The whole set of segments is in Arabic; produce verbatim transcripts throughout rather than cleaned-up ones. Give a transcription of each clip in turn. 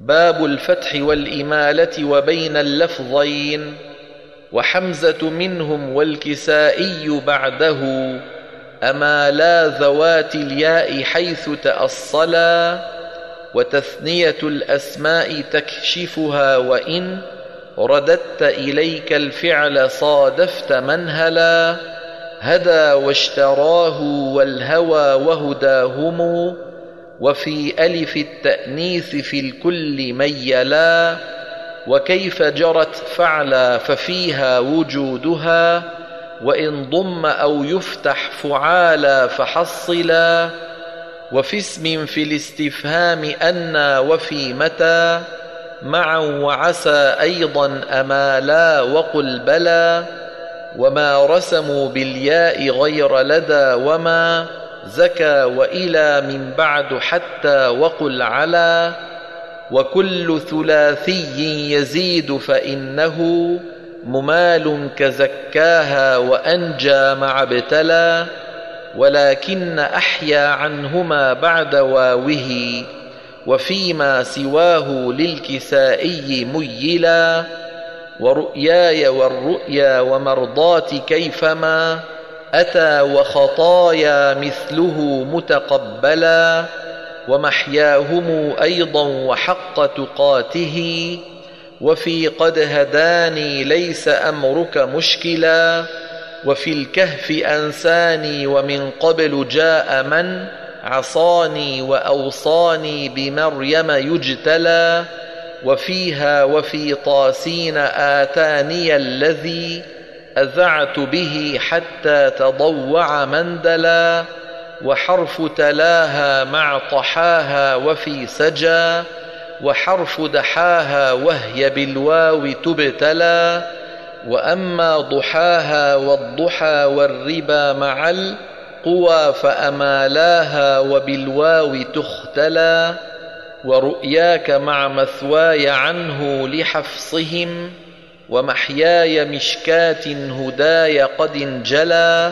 باب الفتح والإمالة وبين اللفظين. وحمزة منهم والكسائي بعده أمالا ذوات الياء حيث تأصلا، وتثنية الأسماء تكشفها وإن رددت إليك الفعل صادفت منهلا. هدى واشتراه والهوى وهداهم، وفي ألف التأنيث في الكل ميلا. وكيف جرت فعلا ففيها وجودها، وإن ضم أو يفتح فعالا فحصلا. وفي اسم في الاستفهام أنى وفي متى معا وعسى أيضا أمالا وقل بلى. وما رسموا بالياء غير لدى وما زكى وإلى من بعد حتى وقل على. وكل ثلاثي يزيد فإنه ممال كزكاها وأنجى مع ابتلى. ولكن أحيا عنهما بعد واوه، وفيما سواه للكسائي ميلا. ورؤياي والرؤيا ومرضات كيفما أتى وخطايا مثله متقبلا. ومحياهم أيضا وحق تقاته، وفي قد هداني ليس أمرك مشكلا. وفي الكهف أنساني ومن قبل جاء من عصاني وأوصاني بمريم يجتلى. وفيها وفي طاسين آتاني الذي أذعت به حتى تضوع مندلا. وحرف تلاها مع طحاها وفي سجى، وحرف دحاها وهي بالواو تبتلى. وأما ضحاها والضحى والربا مع القوى فأمالاها وبالواو تختلى. ورؤياك مع مثواي عنه لحفصهم، ومحياي مشكات هداي قد انجلى.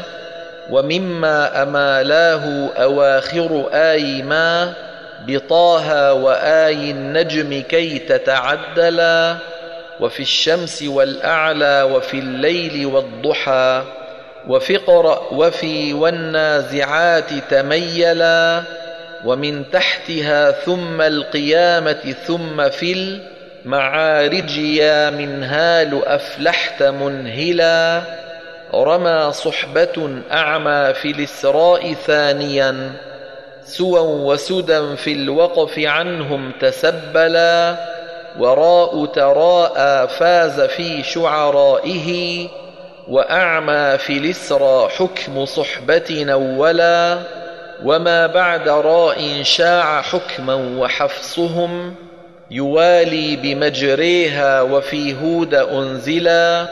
ومما أمالاه أواخر آي ما بطاها وآي النجم كي تتعدلا. وفي الشمس والأعلى وفي الليل والضحى، وفي اقرأ وفي والنازعات تميلا. ومن تحتها ثم القيامة ثم في المعارج يا منهال أفلحت منهلا. رمى صحبة أعمى في الإسراء ثانيا، سوى وسدى في الوقف عنهم تسبلا. وراء تراءى فاز في شعرائه، وأعمى في الإسرى حكم صحبة نولا. وما بعد راء شاع حكما وحفصهم يوالي بمجريها وفي هود أنزلا.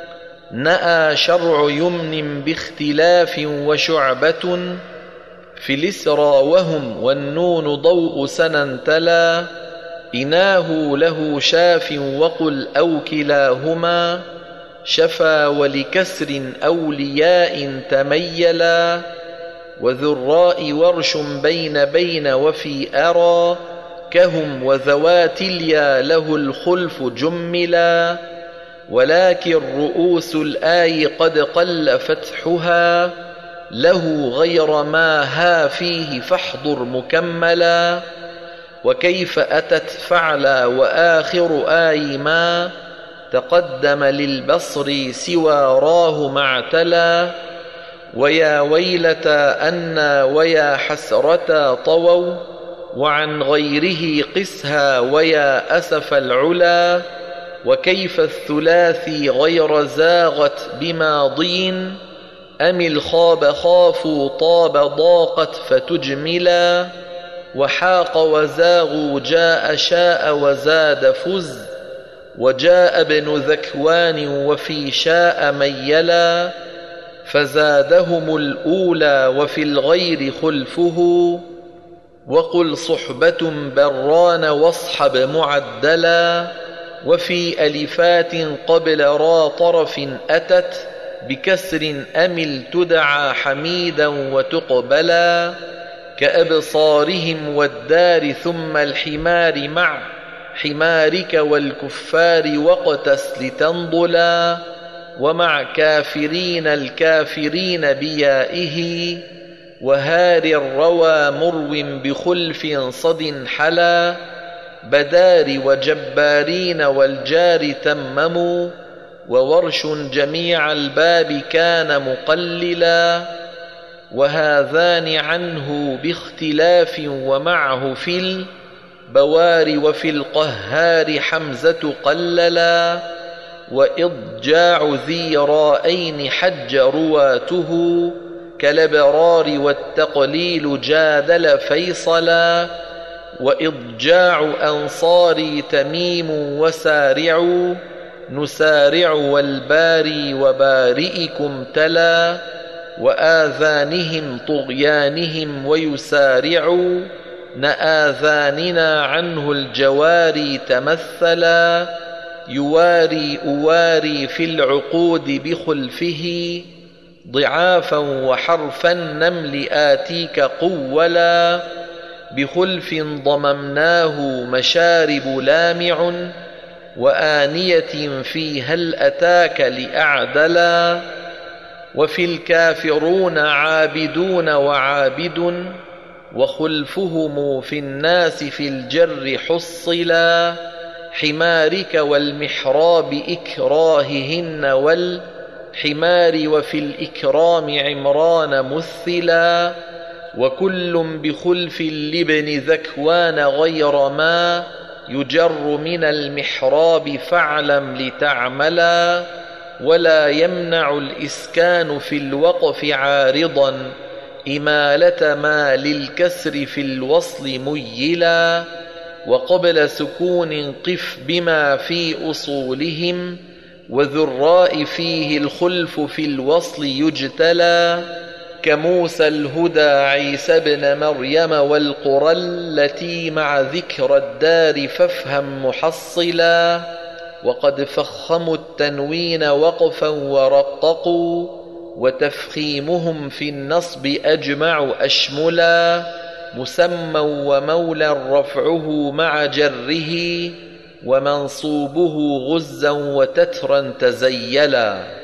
نأى شرع يمن باختلاف وشعبة في الإسرى وهم والنون ضوء سننتلا. إناه له شاف وقل أو كلاهما شفا ولكسر أولياء تميلا. وذراء ورش بين بين وفي أرى كهم وذوات اليا له الخلف جملا. ولكن رؤوس الآي قد قل فتحها له غير ما ها فيه فاحضر مكملا. وكيف أتت فعلا وآخر آي ما تقدم للبصر سوى راه معتلا. ويا ويلتا أنا ويا حسرتا طووا وعن غيره قسها ويا أسف العلا. وكيف الثلاثي غير زاغت بماضين أم الخاب خافوا طاب ضاقت فتجملا. وحاق وزاغوا جاء شاء وزاد فز وجاء ابن ذكوان وفي شاء ميلا. فزادهم الأولى وفي الغير خلفه وقل صحبة بران واصحب معدلا. وفي ألفات قبل را طرف أتت بكسر أمل تدعى حميدا وتقبلا. كأبصارهم والدار ثم الحمار مع حمارك والكفار واقتس لتنضلا، ومع كافرين الكافرين بيائه، وهار الروى مرو بخلف صد حلا، بدار وجبارين والجار تمموا، وورش جميع الباب كان مقللا، وهذان عنه باختلاف ومعه في البوار وفي القهار حمزة قللا، وإضجاع ذي رائين حج رواته، كالابرار والتقليل جادل فيصلا، وإضجاع أنصاري تميم وسارع، نسارع والباري وبارئكم تلا، وآذانهم طغيانهم ويسارع، نآذاننا عنه الجواري تمثلا، يواري أواري في العقود بخلفه، ضعافا وحرف النمل آتيك قولا، بخلف ضممناه مشارب لامع، وآنية في هل أتاك لأعدلا، وفي الكافرون عابدون وعابد، وخلفهم في الناس في الجر حصلا، حمارك والمحراب إكراههن والحمار، وفي الإكرام عمران مثلا، وكل بخلف لابن ذكوان غير ما يجر من المحراب فاعلم لتعملا، ولا يمنع الإسكان في الوقف عارضا إمالة ما للكسر في الوصل ميلا، وقبل سكون قف بما في أصولهم، وذراء فيه الخلف في الوصل يجتلى، كموسى الهدى عيسى بن مريم والقرى التي مع ذكر الدار فافهم محصلا، وقد فخموا التنوين وقفا ورققوا، وتفخيمهم في النصب أجمع أشملا، مسمى ومولى رفعه مع جره، ومنصوبه غزا وتترا تزيلا.